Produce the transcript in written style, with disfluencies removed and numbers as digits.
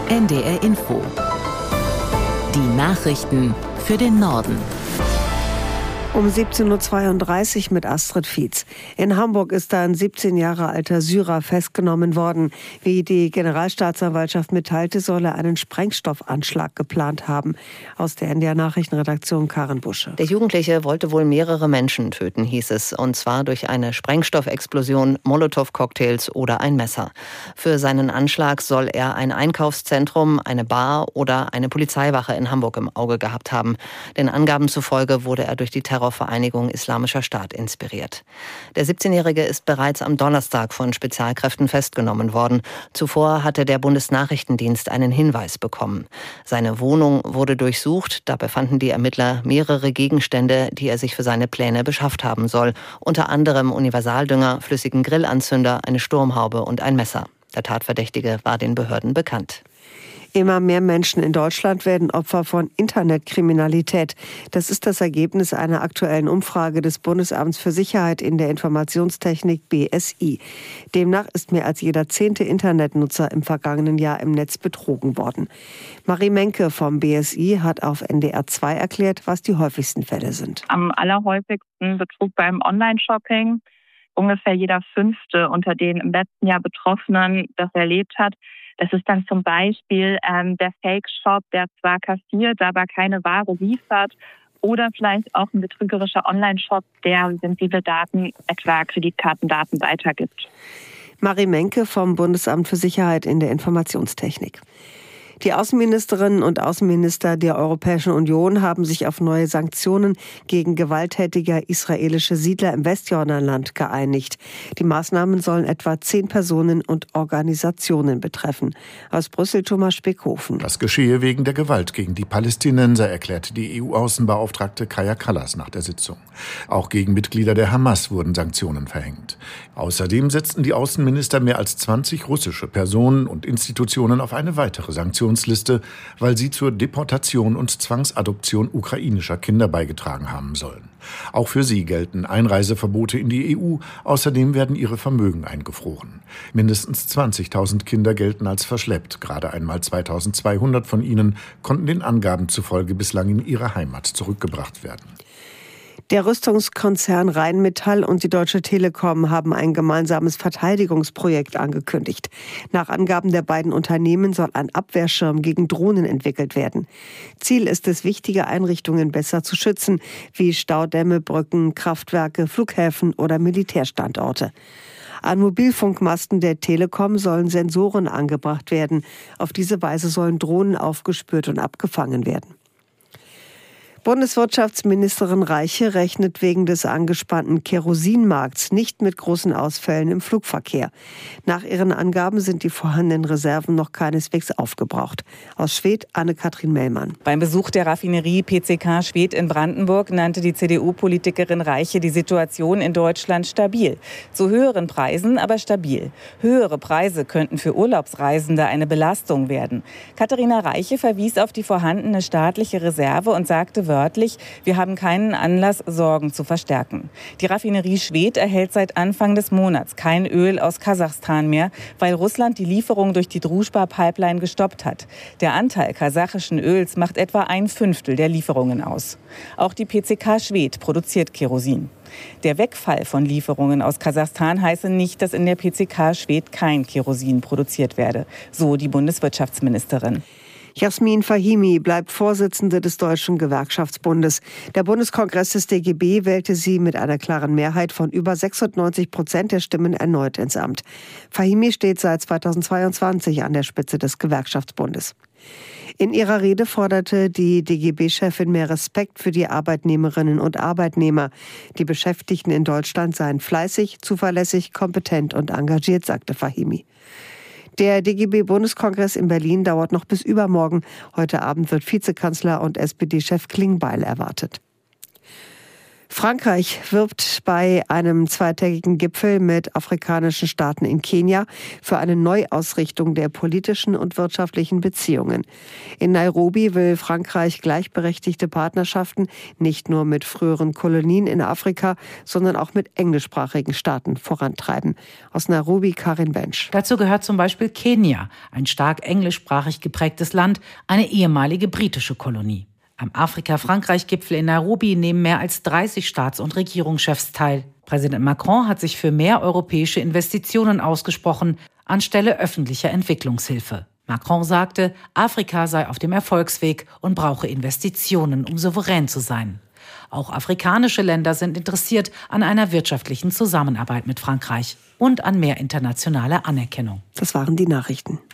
NDR Info. Die Nachrichten für den Norden. Um 17.32 Uhr mit Astrid Fietz. In Hamburg ist ein 17 Jahre alter Syrer festgenommen worden. Wie die Generalstaatsanwaltschaft mitteilte, soll er einen Sprengstoffanschlag geplant haben. Aus der NDR Nachrichtenredaktion Karin Busche. Der Jugendliche wollte wohl mehrere Menschen töten, hieß es. Und zwar durch eine Sprengstoffexplosion, Molotow-Cocktails oder ein Messer. Für seinen Anschlag soll er ein Einkaufszentrum, eine Bar oder eine Polizeiwache in Hamburg im Auge gehabt haben. Den Angaben zufolge wurde er durch die Terrorvereinigung Islamischer Staat inspiriert. Der 17-Jährige ist bereits am Donnerstag von Spezialkräften festgenommen worden. Zuvor hatte der Bundesnachrichtendienst einen Hinweis bekommen. Seine Wohnung wurde durchsucht. Dabei fanden die Ermittler mehrere Gegenstände, die er sich für seine Pläne beschafft haben soll. Unter anderem Universaldünger, flüssigen Grillanzünder, eine Sturmhaube und ein Messer. Der Tatverdächtige war den Behörden bekannt. Immer mehr Menschen in Deutschland werden Opfer von Internetkriminalität. Das ist das Ergebnis einer aktuellen Umfrage des Bundesamts für Sicherheit in der Informationstechnik BSI. Demnach ist mehr als jeder 10. Internetnutzer im vergangenen Jahr im Netz betrogen worden. Marie Menke vom BSI hat auf NDR 2 erklärt, was die häufigsten Fälle sind. Am allerhäufigsten Betrug beim Online-Shopping. Ungefähr jeder 5. unter den im letzten Jahr Betroffenen das erlebt hat. Das ist dann zum Beispiel der Fake-Shop, der zwar kassiert, aber keine Ware liefert. Oder vielleicht auch ein betrügerischer Online-Shop, der sensible Daten, etwa Kreditkartendaten, weitergibt. Marie Menke vom Bundesamt für Sicherheit in der Informationstechnik. Die Außenministerinnen und Außenminister der Europäischen Union haben sich auf neue Sanktionen gegen gewalttätige israelische Siedler im Westjordanland geeinigt. Die Maßnahmen sollen etwa 10 Personen und Organisationen betreffen. Aus Brüssel Thomas Speckhofen. Das geschehe wegen der Gewalt gegen die Palästinenser, erklärte die EU-Außenbeauftragte Kaja Kallas nach der Sitzung. Auch gegen Mitglieder der Hamas wurden Sanktionen verhängt. Außerdem setzten die Außenminister mehr als 20 russische Personen und Institutionen auf eine weitere Sanktionsliste, weil sie zur Deportation und Zwangsadoption ukrainischer Kinder beigetragen haben sollen. Auch für sie gelten Einreiseverbote in die EU. Außerdem werden ihre Vermögen eingefroren. Mindestens 20.000 Kinder gelten als verschleppt. Gerade einmal 2.200 von ihnen konnten den Angaben zufolge bislang in ihre Heimat zurückgebracht werden. Der Rüstungskonzern Rheinmetall und die Deutsche Telekom haben ein gemeinsames Verteidigungsprojekt angekündigt. Nach Angaben der beiden Unternehmen soll ein Abwehrschirm gegen Drohnen entwickelt werden. Ziel ist es, wichtige Einrichtungen besser zu schützen, wie Staudämme, Brücken, Kraftwerke, Flughäfen oder Militärstandorte. An Mobilfunkmasten der Telekom sollen Sensoren angebracht werden. Auf diese Weise sollen Drohnen aufgespürt und abgefangen werden. Bundeswirtschaftsministerin Reiche rechnet wegen des angespannten Kerosinmarkts nicht mit großen Ausfällen im Flugverkehr. Nach ihren Angaben sind die vorhandenen Reserven noch keineswegs aufgebraucht. Aus Schwedt Anne-Kathrin Mellmann. Beim Besuch der Raffinerie PCK Schwedt in Brandenburg nannte die CDU-Politikerin Reiche die Situation in Deutschland stabil. Zu höheren Preisen, aber stabil. Höhere Preise könnten für Urlaubsreisende eine Belastung werden. Katharina Reiche verwies auf die vorhandene staatliche Reserve und sagte wörtlich, wir haben keinen Anlass, Sorgen zu verstärken. Die Raffinerie Schwedt erhält seit Anfang des Monats kein Öl aus Kasachstan mehr, weil Russland die Lieferung durch die Druzhba-Pipeline gestoppt hat. Der Anteil kasachischen Öls macht etwa 1/5 der Lieferungen aus. Auch die PCK Schwedt produziert Kerosin. Der Wegfall von Lieferungen aus Kasachstan heiße nicht, dass in der PCK Schwedt kein Kerosin produziert werde, so die Bundeswirtschaftsministerin. Jasmin Fahimi bleibt Vorsitzende des Deutschen Gewerkschaftsbundes. Der Bundeskongress des DGB wählte sie mit einer klaren Mehrheit von über 96% der Stimmen erneut ins Amt. Fahimi steht seit 2022 an der Spitze des Gewerkschaftsbundes. In ihrer Rede forderte die DGB-Chefin mehr Respekt für die Arbeitnehmerinnen und Arbeitnehmer. Die Beschäftigten in Deutschland seien fleißig, zuverlässig, kompetent und engagiert, sagte Fahimi. Der DGB-Bundeskongress in Berlin dauert noch bis übermorgen. Heute Abend wird Vizekanzler und SPD-Chef Klingbeil erwartet. Frankreich wirbt bei einem zweitägigen Gipfel mit afrikanischen Staaten in Kenia für eine Neuausrichtung der politischen und wirtschaftlichen Beziehungen. In Nairobi will Frankreich gleichberechtigte Partnerschaften nicht nur mit früheren Kolonien in Afrika, sondern auch mit englischsprachigen Staaten vorantreiben. Aus Nairobi Karin Bensch. Dazu gehört zum Beispiel Kenia, ein stark englischsprachig geprägtes Land, eine ehemalige britische Kolonie. Am Afrika-Frankreich-Gipfel in Nairobi nehmen mehr als 30 Staats- und Regierungschefs teil. Präsident Macron hat sich für mehr europäische Investitionen ausgesprochen, anstelle öffentlicher Entwicklungshilfe. Macron sagte, Afrika sei auf dem Erfolgsweg und brauche Investitionen, um souverän zu sein. Auch afrikanische Länder sind interessiert an einer wirtschaftlichen Zusammenarbeit mit Frankreich und an mehr internationaler Anerkennung. Das waren die Nachrichten.